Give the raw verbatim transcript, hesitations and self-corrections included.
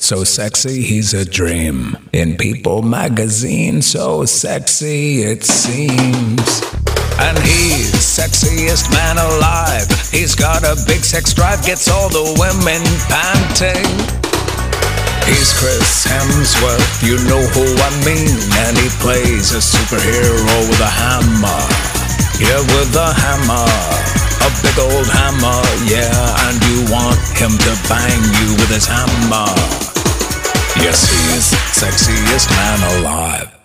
So sexy, he's a dream. In People magazine, so sexy it seems. And he's sexiest man alive. He's got a big sex drive, gets all the women panting. He's Chris Hemsworth, you know who I mean. And he plays a superhero with a hammer. Yeah, with a hammer. A big old hammer, yeah. And you want him to bang you with his hammer. Yes, he's sexiest man alive.